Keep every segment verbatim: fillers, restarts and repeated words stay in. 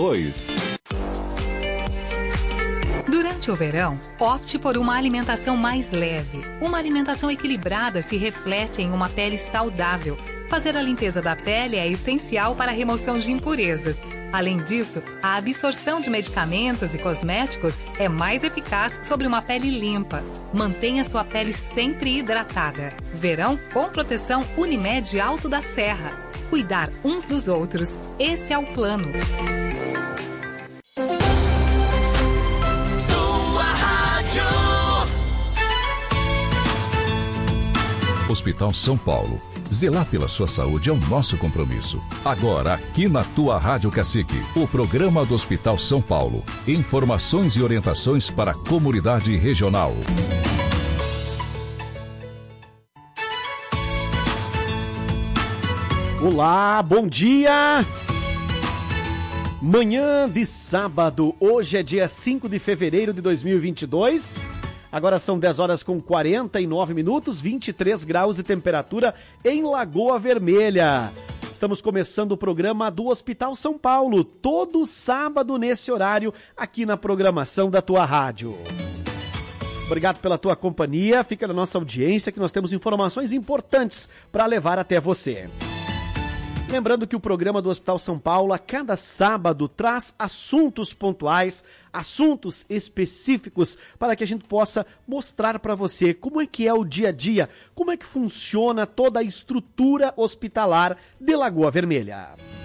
Pois. Durante o verão, opte por uma alimentação mais leve. Uma alimentação equilibrada se reflete em uma pele saudável. Fazer a limpeza da pele é essencial para a remoção de impurezas. Além disso, a absorção de medicamentos e cosméticos é mais eficaz sobre uma pele limpa. Mantenha sua pele sempre hidratada. Verão com proteção Unimed Alto da Serra. Cuidar uns dos outros. Esse é o plano. Hospital São Paulo. Zelar pela sua saúde é o nosso compromisso. Agora, aqui na tua Rádio Cacique, o programa do Hospital São Paulo. Informações e orientações para a comunidade regional. Olá, bom dia! Manhã de sábado, hoje é dia cinco de fevereiro de dois mil e vinte e dois. Agora são dez horas com quarenta e nove minutos, vinte e três graus de temperatura em Lagoa Vermelha. Estamos começando o programa do Hospital São Paulo, todo sábado nesse horário, aqui na programação da tua rádio. Obrigado pela tua companhia, fica na nossa audiência que nós temos informações importantes para levar até você. Lembrando que o programa do Hospital São Paulo, a cada sábado, traz assuntos pontuais, assuntos específicos, para que a gente possa mostrar para você como é que é o dia a dia, como é que funciona toda a estrutura hospitalar de Lagoa Vermelha.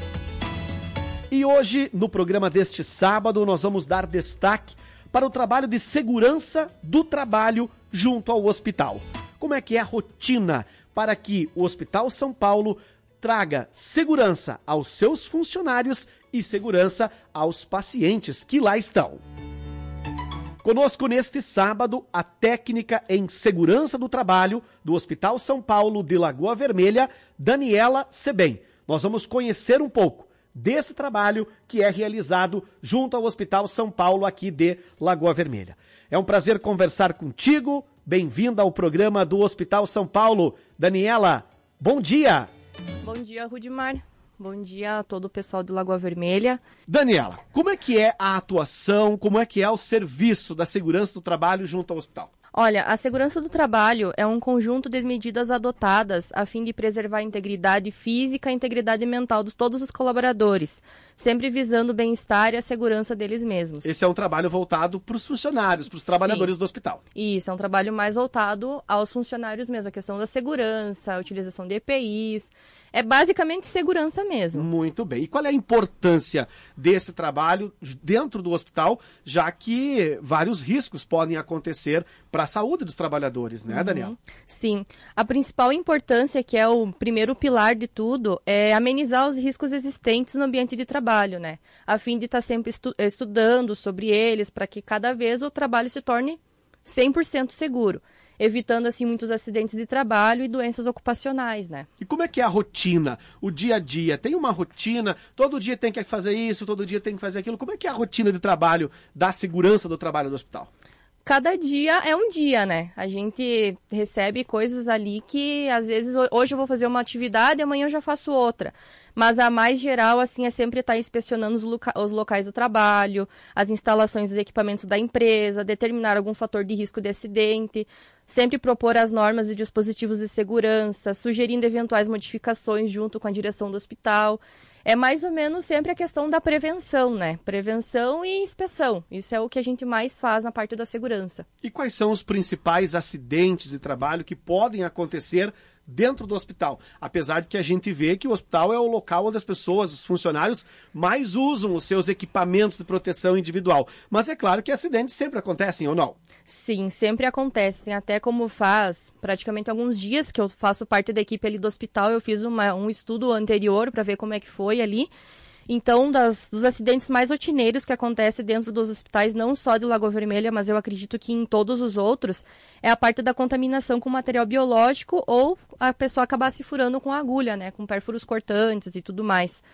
E hoje, no programa deste sábado, nós vamos dar destaque para o trabalho de segurança do trabalho junto ao hospital. Como é que é a rotina para que o Hospital São Paulo traga segurança aos seus funcionários e segurança aos pacientes que lá estão. Conosco neste sábado, a técnica em segurança do trabalho do Hospital São Paulo de Lagoa Vermelha, Daniela Sebem. Nós vamos conhecer um pouco desse trabalho que é realizado junto ao Hospital São Paulo aqui de Lagoa Vermelha. É um prazer conversar contigo. Bem-vinda ao programa do Hospital São Paulo. Daniela, bom dia! Bom dia, Rudimar. Bom dia a todo o pessoal do Lagoa Vermelha. Daniela, como é que é a atuação, como é que é o serviço da segurança do trabalho junto ao hospital? Olha, a segurança do trabalho é um conjunto de medidas adotadas a fim de preservar a integridade física e a integridade mental de todos os colaboradores, sempre visando o bem-estar e a segurança deles mesmos. Esse é um trabalho voltado para os funcionários, para os trabalhadores Sim. do hospital. Isso, é um trabalho mais voltado aos funcionários mesmo, a questão da segurança, a utilização de E P Is. É basicamente segurança mesmo. Muito bem. E qual é a importância desse trabalho dentro do hospital, já que vários riscos podem acontecer para a saúde dos trabalhadores, né, uhum. Daniela? Sim. A principal importância, que é o primeiro pilar de tudo, é amenizar os riscos existentes no ambiente de trabalho, né? A fim de estar sempre estu- estudando sobre eles, para que cada vez o trabalho se torne cem por cento seguro, evitando, assim, muitos acidentes de trabalho e doenças ocupacionais, né? E como é que é a rotina, o dia a dia? Tem uma rotina, todo dia tem que fazer isso, todo dia tem que fazer aquilo. Como é que é a rotina de trabalho da segurança do trabalho do hospital? Cada dia é um dia, né? A gente recebe coisas ali que, às vezes, hoje eu vou fazer uma atividade, amanhã eu já faço outra. Mas a mais geral, assim, é sempre estar inspecionando os, loca- os locais do trabalho, as instalações dos equipamentos da empresa, determinar algum fator de risco de acidente, sempre propor as normas e dispositivos de segurança, sugerindo eventuais modificações junto com a direção do hospital. É mais ou menos sempre a questão da prevenção, né? Prevenção e inspeção. Isso é o que a gente mais faz na parte da segurança. E quais são os principais acidentes de trabalho que podem acontecer dentro do hospital? Apesar de que a gente vê que o hospital é o local onde as pessoas, os funcionários, mais usam os seus equipamentos de proteção individual. Mas é claro que acidentes sempre acontecem, ou não? Sim, sempre acontecem. Até como faz praticamente alguns dias que eu faço parte da equipe ali do hospital, eu fiz uma, um estudo anterior para ver como é que foi ali. Então, das, dos acidentes mais rotineiros que acontecem dentro dos hospitais, não só de Lagoa Vermelha, mas eu acredito que em todos os outros, é a parte da contaminação com material biológico ou a pessoa acabar se furando com agulha, né, com pérfuros cortantes e tudo mais.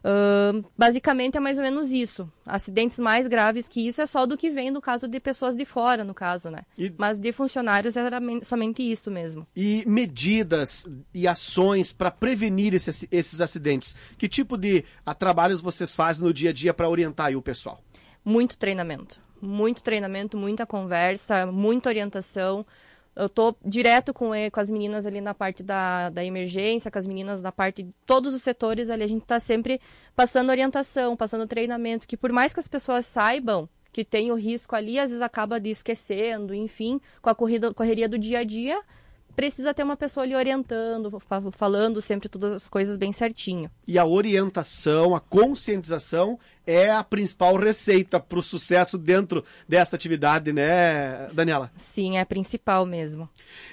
Uh, basicamente é mais ou menos isso. Acidentes mais graves que isso é só do que vem no caso de pessoas de fora, no caso, né? E... Mas de funcionários era somente isso mesmo. E medidas e ações para prevenir esses, esses acidentes? Que tipo de a, trabalhos vocês fazem no dia a dia para orientar aí o pessoal? Muito treinamento. Muito treinamento, muita conversa, muita orientação. Eu tô direto com, com as meninas ali na parte da, da emergência, com as meninas na parte de todos os setores ali, a gente tá sempre passando orientação, passando treinamento, que por mais que as pessoas saibam que tem o risco ali, às vezes acaba de esquecendo, enfim, com a corrida, correria do dia a dia, precisa ter uma pessoa ali orientando, falando sempre todas as coisas bem certinho. E a orientação, a conscientização é a principal receita para o sucesso dentro dessa atividade, né, Daniela? Sim, é a principal mesmo.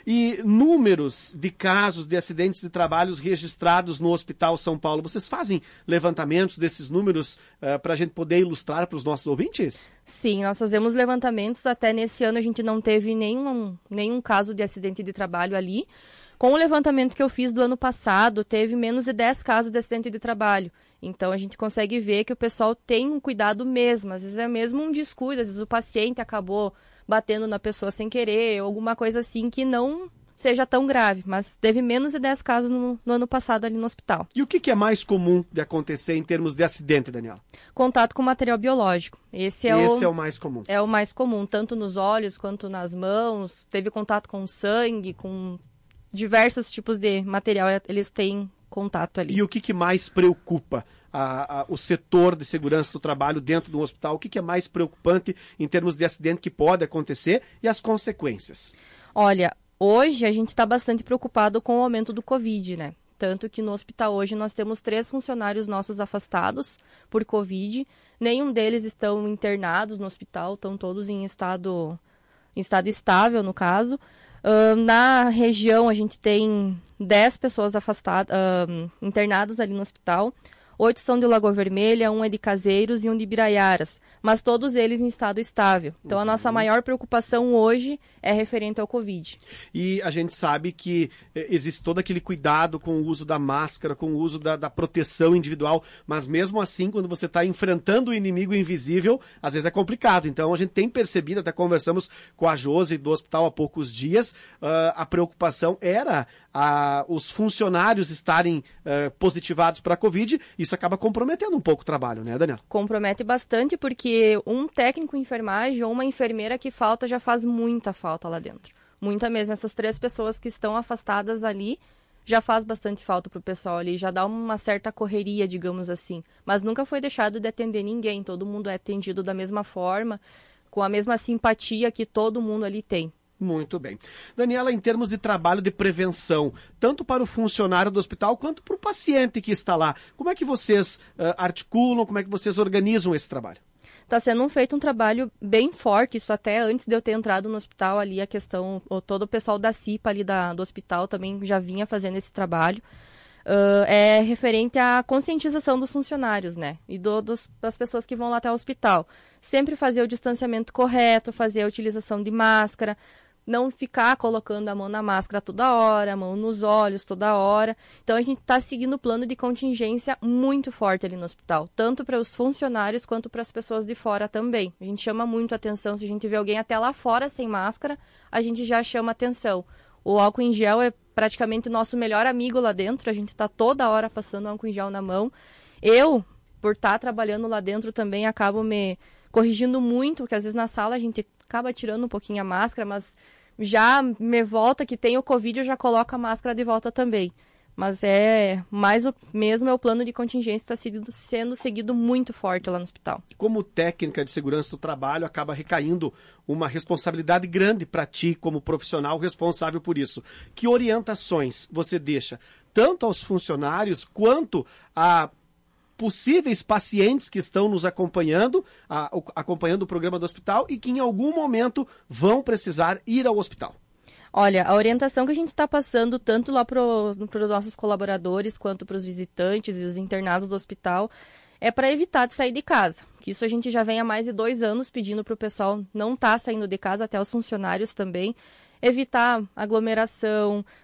E números de casos de acidentes de trabalho registrados no Hospital São Paulo, vocês fazem levantamentos desses números uh, para a gente poder ilustrar para os nossos ouvintes? Sim, nós fazemos levantamentos, até nesse ano a gente não teve nenhum, nenhum caso de acidente de trabalho ali. Com o levantamento que eu fiz do ano passado, teve menos de dez casos de acidente de trabalho. Então, a gente consegue ver que o pessoal tem um cuidado mesmo. Às vezes é mesmo um descuido, às vezes o paciente acabou batendo na pessoa sem querer, ou alguma coisa assim que não seja tão grave. Mas teve menos de dez casos no, no ano passado ali no hospital. E o que, que é mais comum de acontecer em termos de acidente, Daniela? Contato com material biológico. Esse é, Esse o, é o mais comum. É o mais comum, tanto nos olhos quanto nas mãos. Teve contato com sangue, com diversos tipos de material, eles têm contato ali. E o que, que mais preocupa a, a, o setor de segurança do trabalho dentro do hospital? O que, que é mais preocupante em termos de acidente que pode acontecer e as consequências? Olha, hoje a gente está bastante preocupado com o aumento do Covid, né? Tanto que no hospital hoje nós temos três funcionários nossos afastados por Covid. Nenhum deles estão internados no hospital, estão todos em estado, em estado estável, no caso. Uh, na região, a gente tem dez pessoas afastadas, uh, internadas ali no hospital. Oito são de Lagoa Vermelha, um é de Caseiros e um de Biraiaras, mas todos eles em estado estável. Então, uhum. a nossa maior preocupação hoje é referente ao Covid. E a gente sabe que eh, existe todo aquele cuidado com o uso da máscara, com o uso da, da proteção individual, mas mesmo assim, quando você está enfrentando o inimigo invisível, às vezes é complicado. Então, a gente tem percebido, até conversamos com a Josi do hospital há poucos dias, uh, a preocupação era a, os funcionários estarem uh, positivados para a Covid. Isso acaba comprometendo um pouco o trabalho, né, Daniela? Compromete bastante, porque um técnico em enfermagem ou uma enfermeira que falta já faz muita falta lá dentro. Muita mesmo. Essas três pessoas que estão afastadas ali já faz bastante falta para o pessoal ali, já dá uma certa correria, digamos assim. Mas nunca foi deixado de atender ninguém, todo mundo é atendido da mesma forma, com a mesma simpatia que todo mundo ali tem. Muito bem. Daniela, em termos de trabalho de prevenção, tanto para o funcionário do hospital quanto para o paciente que está lá, como é que vocês uh, articulam, como é que vocês organizam esse trabalho? Está sendo feito um trabalho bem forte, isso até antes de eu ter entrado no hospital ali, a questão, todo o pessoal da C I P A ali da, do hospital também já vinha fazendo esse trabalho. Uh, é referente à conscientização dos funcionários, né? E do, dos, das pessoas que vão lá até o hospital. Sempre fazer o distanciamento correto, fazer a utilização de máscara, não ficar colocando a mão na máscara toda hora, a mão nos olhos toda hora. Então, a gente está seguindo o plano de contingência muito forte ali no hospital, tanto para os funcionários quanto para as pessoas de fora também. A gente chama muito atenção, se a gente vê alguém até lá fora sem máscara, a gente já chama atenção. O álcool em gel é praticamente o nosso melhor amigo lá dentro, a gente está toda hora passando álcool em gel na mão. Eu, por estar tá trabalhando lá dentro também, acabo me corrigindo muito, porque às vezes na sala a gente acaba tirando um pouquinho a máscara, mas já me volta que tem o Covid, eu já coloco a máscara de volta também. Mas é mais o mesmo, é o plano de contingência que está sendo seguido muito forte lá no hospital. Como técnica de segurança do trabalho, acaba recaindo uma responsabilidade grande para ti, como profissional responsável por isso. Que orientações você deixa, tanto aos funcionários, quanto a possíveis pacientes que estão nos acompanhando, a, o, acompanhando o programa do hospital e que em algum momento vão precisar ir ao hospital? Olha, a orientação que a gente está passando tanto lá para os nossos colaboradores quanto para os visitantes e os internados do hospital é para evitar de sair de casa. Que isso a gente já vem há mais de dois anos pedindo para o pessoal não estar tá saindo de casa, até os funcionários também. Evitar aglomeração,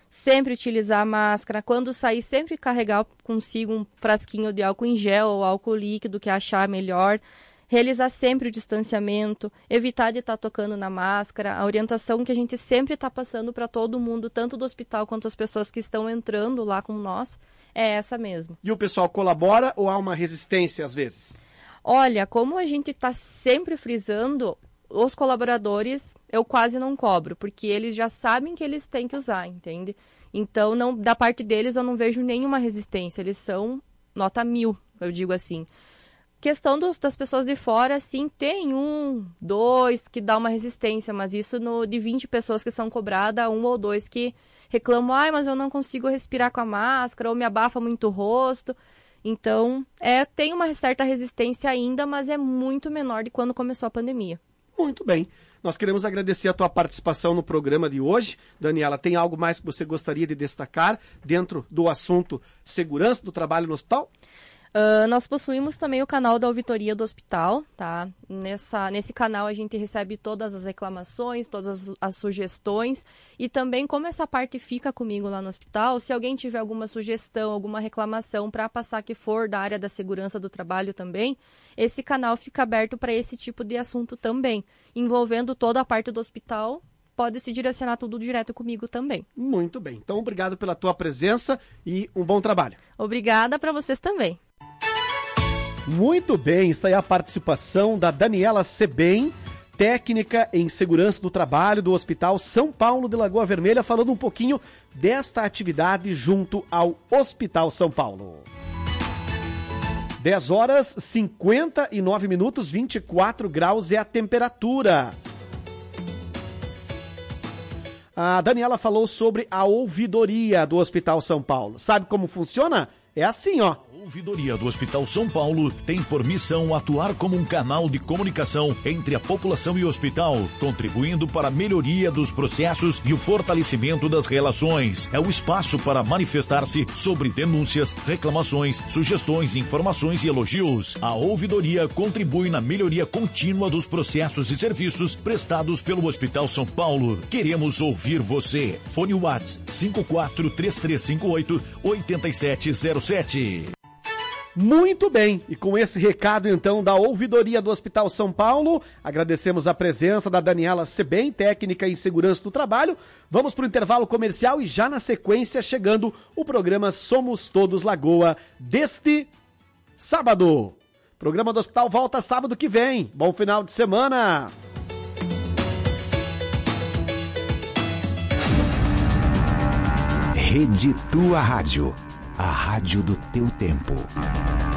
sempre utilizar a máscara, quando sair sempre carregar consigo um frasquinho de álcool em gel ou álcool líquido que achar melhor, realizar sempre o distanciamento, evitar de estar tocando na máscara, a orientação que a gente sempre está passando para todo mundo, tanto do hospital quanto as pessoas que estão entrando lá com nós, é essa mesmo. E o pessoal colabora ou há uma resistência às vezes? Olha, como a gente está sempre frisando, os colaboradores eu quase não cobro, porque eles já sabem que eles têm que usar, entende? Então, não, da parte deles eu não vejo nenhuma resistência, eles são nota mil, eu digo assim. Questão dos, das pessoas de fora, sim, tem um, dois que dá uma resistência, mas isso no, de vinte pessoas que são cobradas, um ou dois que reclamam, ai, mas eu não consigo respirar com a máscara, ou me abafa muito o rosto. Então, é, tem uma certa resistência ainda, mas é muito menor de quando começou a pandemia. Muito bem. Nós queremos agradecer a tua participação no programa de hoje. Daniela, tem algo mais que você gostaria de destacar dentro do assunto segurança do trabalho no hospital? Uh, nós possuímos também o canal da auditoria do hospital, tá? Nessa, nesse canal a gente recebe todas as reclamações, todas as, as sugestões e também como essa parte fica comigo lá no hospital, se alguém tiver alguma sugestão, alguma reclamação para passar que for da área da segurança do trabalho também, esse canal fica aberto para esse tipo de assunto também, envolvendo toda a parte do hospital. Pode se direcionar tudo direto comigo também. Muito bem. Então, obrigado pela tua presença e um bom trabalho. Obrigada para vocês também. Muito bem, está aí a participação da Daniela Sebem, técnica em segurança do trabalho do Hospital São Paulo de Lagoa Vermelha, falando um pouquinho desta atividade junto ao Hospital São Paulo. dez horas, cinquenta e nove minutos, vinte e quatro graus é a temperatura. A Daniela falou sobre a ouvidoria do Hospital São Paulo. Sabe como funciona? É assim, ó. A ouvidoria do Hospital São Paulo tem por missão atuar como um canal de comunicação entre a população e o hospital, contribuindo para a melhoria dos processos e o fortalecimento das relações. É o espaço para manifestar-se sobre denúncias, reclamações, sugestões, informações e elogios. A ouvidoria contribui na melhoria contínua dos processos e serviços prestados pelo Hospital São Paulo. Queremos ouvir você. Fone WhatsApp cinco quatro três três cinco oito oito sete zero sete. Muito bem, e com esse recado então da ouvidoria do Hospital São Paulo, agradecemos a presença da Daniela Sebem, técnica em segurança do trabalho. Vamos para o intervalo comercial e já na sequência chegando o programa Somos Todos Lagoa deste sábado. O programa do Hospital volta sábado que vem. Bom final de semana! Rede Tua Rádio, a rádio do teu tempo.